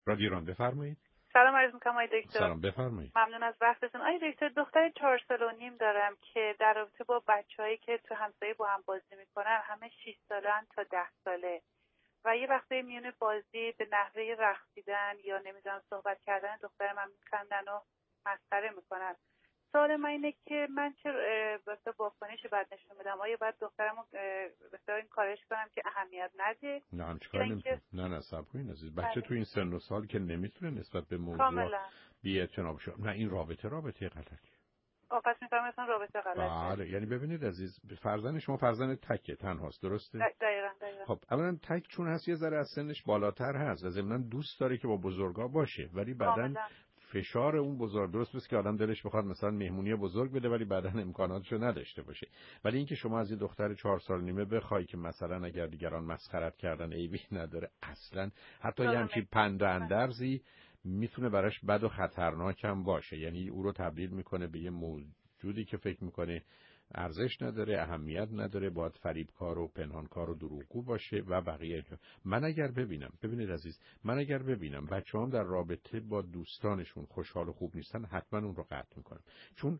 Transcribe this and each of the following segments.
رادیو ایران بفرمایید. سلام عرض می‌کنم آقای دکتر. سلام بفرمایید. ممنون از وقتتون. آقای دکتر، دختر 4 سال و نیم دارم که در رابطه با بچه‌هایی که تو همسایه با هم بازی میکنن، همه 6 سالن تا 10 ساله و یه وقتی میونه بازی به نحوه رقصیدن یا نمیدونم صحبت کردن دختر من میخندن و مسخره میکنن. سوال من اینه که من چه واسه واکنش بد نشون بدم؟ آیا باید دخترمو واسه این کارش کنم که اهمیت نده؟ نه چیکار نمی‌کنید؟ نه صبر کنید عزیز. بچه تو این سن و سال که نمیتونه نسبت به موضوع بی‌اعتنا بشه. نه این رابطه غلطیه. پس میفهمم مثلا رابطه غلطه. بله، یعنی ببینید عزیز، فرزند شما فرزند تکه تنهاست، درسته؟ دقیقاً. خب اولا تک چون هست یه ذره از سنش بالاتر هست و ضمناً دوست داره که با بزرگا باشه، ولی بعداً فشار اون بزرگ درست نیست که آدم دلش بخواد مثلا مهمونی بزرگ بده ولی بعداً امکاناتشو نداشته باشه. ولی اینکه شما از یه دختر 4 سال نیمه بخوای که مثلا اگر دیگران مسخرت کردن عیبی نداره، اصلاً حتی یه همچین پند و اندرزی میتونه براش بد و خطرناک هم باشه. یعنی او رو تبدیل میکنه به یه موجودی که فکر میکنه ارزش نداره، اهمیت نداره، باید فریبکار و پنهانکار و دروغگو باشه و بقیه. من اگر ببینید عزیز، من اگر ببینم بچه‌هام در رابطه با دوستانشون خوشحال و خوب نیستن، حتما اون رو قطع میکنم. چون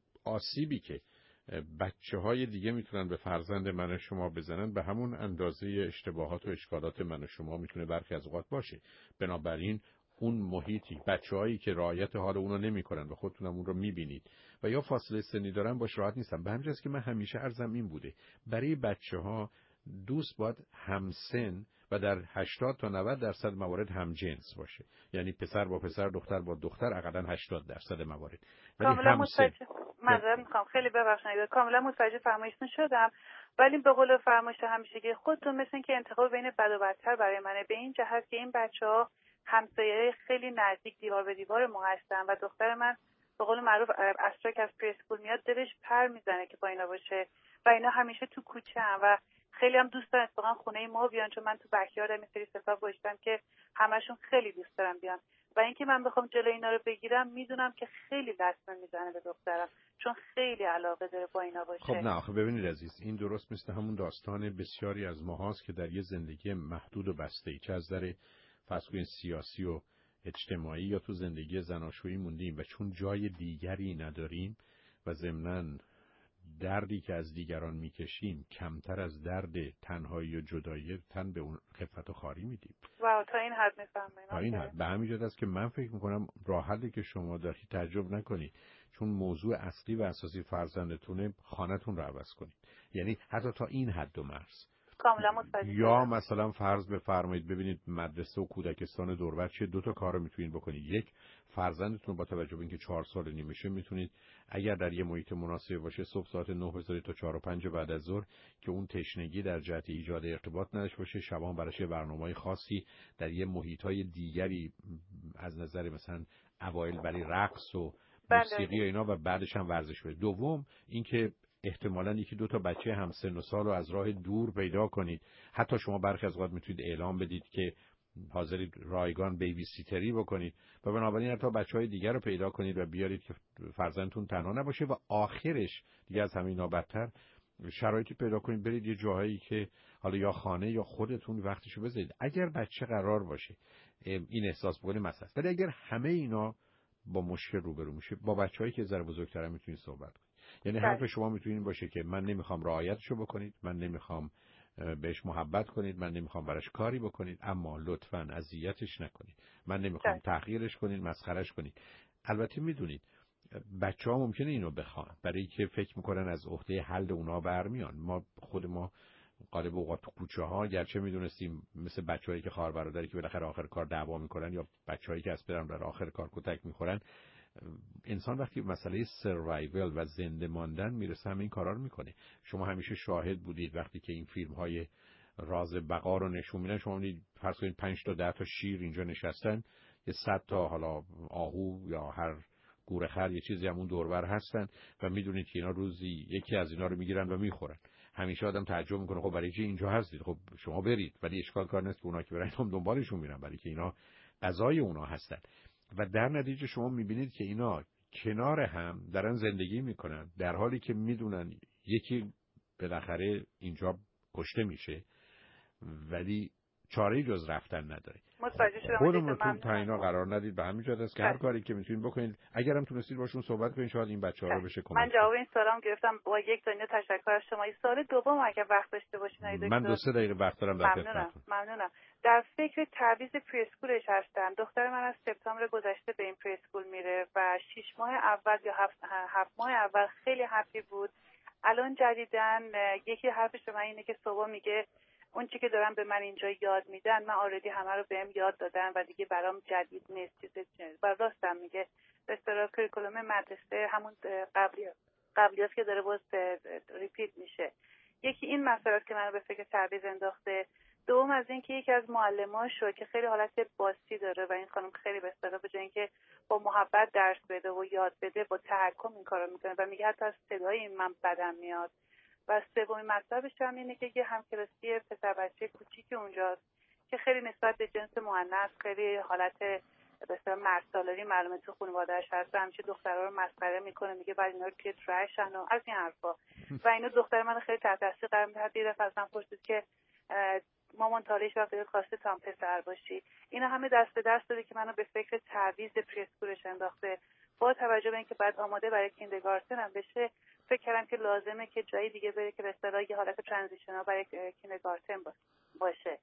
آسیبی که بچه‌های دیگه میتونن به فرزند من و شما بزنن به همون اندازه اشتباهات و اشکالات من و شما میتونه برخی از اوقات باشه. بنابراین اون محیطی، بچه‌هایی که رعایت حال اونو نمی‌کنن و خودتونم اون رو می‌بینید و یا فاصله سنی دارن باش راحت نیستن. به همین جاست که من همیشه عرضم این بوده، برای بچه‌ها دوست باید همسن و در 80 تا 90% موارد همجنس باشه. یعنی پسر با پسر، دختر با دختر، حداقل 80% موارد. کاملا متوجه. معذرت می‌خوام، خیلی ببخشید. کاملا متوجه فرمایشتون شدم. ولی به قول فرمایش همیشگی خودتون، مثل اینکه انتخاب بین بد و بدتر برای منه، به این جهت که این بچه‌ها همسایه‌های خیلی نزدیک دیوار به دیوار ما هستن و دختر من به قول معروف اصلا که از پریسکول میاد دلش پر میزنه که با اینا باشه و اینا همیشه تو کوچه هم و خیلی هم دوست دارن اتفاقا خونه ما بیان، چون من تو بکیاردم این سری صفا گذاشتم که همشون خیلی دوست دارن بیان و اینکه من بخوام جلوی اینا رو بگیرم میدونم که خیلی لطمه میزنه به دخترم، چون خیلی علاقه داره با اینا باشه. خب نه آخه ببینید عزیز، این درست مثل همون داستان بسیاری از ماهاست که در یه زندگی محدود و بسته‌ای، چه از نظر فرض کنید سیاسی و اجتماعی یا تو زندگی زناشویی موندیم و چون جای دیگری نداریم و ضمناً دردی که از دیگران میکشیم کمتر از درد تنهایی و جدایی تن به اون خفت و خاری میدیم. واو، تا این حد میفهمین؟ تا این حد. به همین جهت است که من فکر میکنم راه حلی که شما دارید تعجب نکنید، چون موضوع اصلی و اساسی فرزندتونه، خانه‌تون رو عوض کنید. یعنی حتی تا این حد و مرز. کاملا متوجه. یا مثلا فرض بفرمایید ببینید مدرسه و کودکستان دور و بر، دو تا کارو میتونید بکنید. یک، فرزندتون با توجه به اینکه 4 سال نیمشه میتونید اگر در یه محیط مناسب باشه صبح ساعت 9 بذارید تا 4 و 5 بعد از ظهر که اون تشنگی در جهت ایجاد ارتباط نداشته باشه، شبان براش برنامه‌های خاصی در یه محیط‌های دیگری از نظر مثلا اوایل برای رقص و موسیقی و اینا و بعدش هم ورزش بده. دوم اینکه احتمالاً یکی دو تا بچه هم سن و سال رو از راه دور پیدا کنید. حتی شما برخی از اوقات میتونید اعلام بدید که حاضرید رایگان بیبی سیتری بکنید و بنابراین حتی بچهای دیگر رو پیدا کنید و بیارید که فرزندتون تنها نباشه و آخرش دیگه از همه اینا بدتر شرایطی پیدا کنید برید یه جاهایی که حالا یا خانه یا خودتون وقتشو بذارید. اگر بچه قرار باشه این احساس بکنه مسئله، ولی اگر همه اینا با مشکل روبرو میشه، با بچه‌هایی که ذره بزرگترن میتونید صحبت کنید. یعنی حرف شما میتونه این باشه که من نمیخوام رعایتشو بکنید، من نمیخوام بهش محبت کنید، من نمیخوام براش کاری بکنید، اما لطفاً اذیتش نکنید. من نمیخوام تحقیرش کنید، مسخرهش کنید. البته میدونید بچه‌ها ممکنه اینو بخوان برای که فکر میکنن از عهده حل اونا برمیان. خود ما غالب اوقات تو کوچه‌ها گرچه میدونستیم مثل بچه‌هایی که خواهر برادری که بالاخره آخر کار دعوا میکنن یا بچه‌هایی که از پدر در آخر کار کتک میخورن، انسان وقتی مسئله سروایول و زنده ماندن میرسه همین کارا رو میکنه. شما همیشه شاهد بودید وقتی که این فیلم‌های راز بقا رو نشون میدن، شما می‌بینید فرض کنید 5 تا 10 تا شیر اینجا نشستن، یه 100 تا حالا آهو یا هر گورخر یه چیزی همون دوربر هستن و میدونید که اینا روزی یکی از اینا رو میگیرن و میخورن. همیشه آدم تعجب میکنه خب برای چی اینجا هستید؟ خب شما برید، ولی اشکال کار نیست که اونا که برن هم دنبالشون میرن، برای که اینا غذای اونا هستن. و در نتیجه شما میبینید که اینا کنار هم دارن زندگی میکنن در حالی که میدونن یکی بالاخره اینجا کشته میشه ولی چاره‌ای جز رفتن نداره. متوجه شدم. خودمون رو تو تعیینا قرار ندید، به همین جهت است که هر کاری که میتونید بکنید اگرم تونستید باشون صحبت کنید شاید این بچه‌ها رو بشه کمک. من جواب این سوالام گرفتم. با یک دنیا تشکر از شما. این سوال دوم اگه وقت داشته باشین دکتر. من 2-3 دقیقه وقت دارم در خدمتتون. ممنونم. در فکر تعویض پریسکولش هستم. دختر من از سپتامبر گذشته به این پریسکول میره و 6 ماه اول یا 7 ماه اول خیلی هپی بود. الان جدیدن یکی حرفش به من اینه که صبح میگه اون چی که دارم به من اینجا یاد میدن من آردی همه رو بهم یاد دادن و دیگه برام جدید نیست. و راستم میگه به اصطلاح کریکولوم مدرسه همون قبلیاست که داره باز ریپیت میشه. یکی این مسئله که منو به فکر تعویض انداخته. دوم از این که یکی از معلماشو که خیلی حالت باسی داره و این خانم خیلی به اصطلاح به جای اینکه با محبت درس بده و یاد بده با تحکم این کارو میکنه و میگه حتی از صدای من بدم میاد. و سومین مطلبش هم اینه که یه همکلاسی پسر بچه کوچیکی اونجاست که خیلی نسبت به جنس مؤنث خیلی حالت به اصطلاح مرسالاری معلومه تو خانواده‌اش هست و همیشه دخترها رو مسخره میکنه، میگه بعد اینا رو توی ترشن و از این حرفا. و اینو دختر من خیلی تحت تاثیر قرار میده. یه دفعه ازم پرسید که مامان تالیش وقتی خواسته تا هم پسر باشی. اینا همه دست به دست داده که منو به فکر تعویض پریسکولش انداخته. با توجه به اینکه بعد آماده برای کیندرگارتن هم بشه فکر کردم که لازمه که جای دیگه بره که به اصطلاح یه حالت ترانزیشنال برای کیندرگارتن باشه.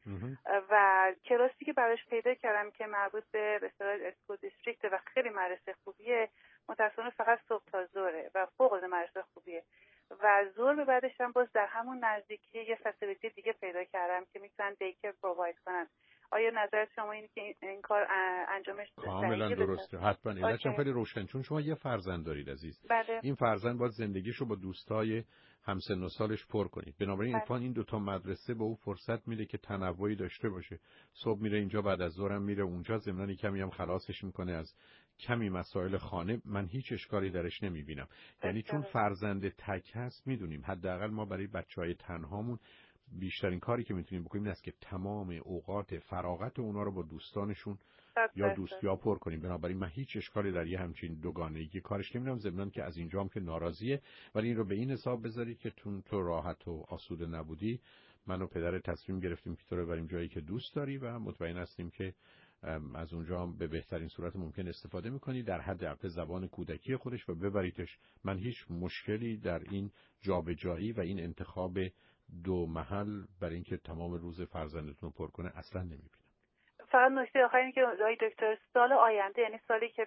و کلاسی که براش پیدا کردم که مربوط به اصطلاح اسکول دیستریکت و خیلی مدرسه خوبیه، متأسفانه فقط صبح تا ظهره و فوق العاده مدرسه خوبیه. و ظهر به بعدش هم باز در همون نزدیکی یه فسیلیتی دیگه پیدا کردم که میتونن دیکر پروواید کنن. آیا نظر شما اینه که این کار انجامش کاملا درسته؟ حتما. علتش هم خیلی روشن، چون شما یه فرزند دارید عزیز. بله. این فرزند باید زندگیشو با دوستای همسن و سالش پر کنید. بنابراین این دو تا مدرسه به او فرصت میده که تنوعی داشته باشه. صبح میره اینجا، بعد از ظهرم میره اونجا، ضمن کمی هم خلاصش میکنه از کمی مسائل خانه. من هیچ اشکالی درش نمیبینم. یعنی چون فرزند تک هست میدونیم حداقل ما برای بچهای تنهامون بیشترین کاری که میتونیم بکنیم این است که تمام اوقات فراغت اونا رو با دوستانشون یا دوستیا پر کنیم. بنابراین من هیچ اشکالی در یه همچین دوگانگی کارش نمیدونم. ضمن که از اینجا هم که ناراضیه، ولی این رو به این حساب بذارید که تو راحت و آسوده نبودی، من و پدر تصمیم گرفتیم که تو رو بریم جایی که دوست داری و مطمئن هستیم که از اونجا هم به بهترین صورت ممکن استفاده میکنی در حد اقل زبان کودکی خودش و ببریدش. من هیچ مشکلی در این جابجایی و این انتخاب دو محل برای اینکه تمام روز فرزندتون رو پر کنه اصلا نمیبینم. فقط نکته آخر اینه که دکتر سال آینده، یعنی سالی که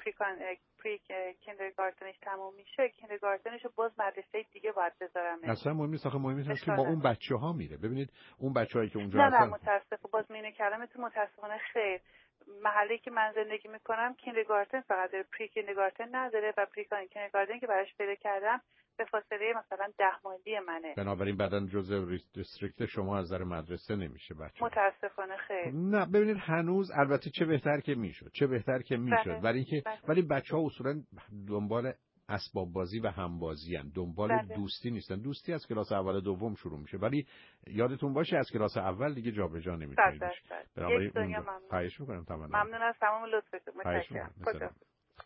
پری کیندرگارتنش تموم میشه، کیندرگارتنش رو باز مدرسه دیگه باید بذارم. اصلا مهم نیست. آخه مهم هست که با اون بچه‌ها میره. ببینید اون بچه‌هایی که اونجا هستن. نه متاسفم باز مینه کلمتون متاسفانه خیر. محلی که من زندگی میکنم کیندرگارتن فقط داره، پری کیندرگارتن نداره و پری کیندرگارتن که براش پیدا کردم به فاصله مثلا 10 مایلی منه. بنابراین بعدن جزء دیستریکت شما از نظر مدرسه نمیشه بچه. متاسفانه خیر. نه ببینید هنوز البته چه بهتر که میشد ولی بچه‌ها اصولا دنبال اسباب بازی و همبازی ان، دنبال دوستی نیستن. دوستی از کلاس اول دوم شروع میشه، ولی یادتون باشه از کلاس اول دیگه جابجا نمیتونید. بنابراین خواهش میکنم تمام. ممنون از تمام لطفتون. متشکرم.